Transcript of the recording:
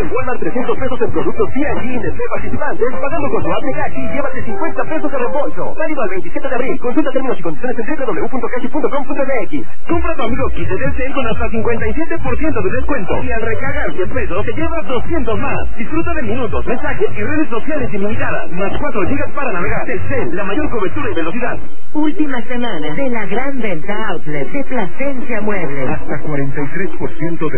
en Walmart 300 pesos en productos P&G, Nestlé participantes, pagando con su app de Cashi, llévate 50 pesos de reembolso. Válido al 27 de abril. Consulta términos y condiciones en www.cashi.com.mx. Compra tu amigo kit de Telcel con hasta 57% de descuento. Y al recargar 10 pesos te llevas 200 más. Disfruta de minutos, mensajes y redes sociales ilimitadas. Más 4 GB para navegar. Telcel, la mayor cobertura y velocidad. Última semana de la gran venta outlet de Plasencia Muebles. Hasta 43% de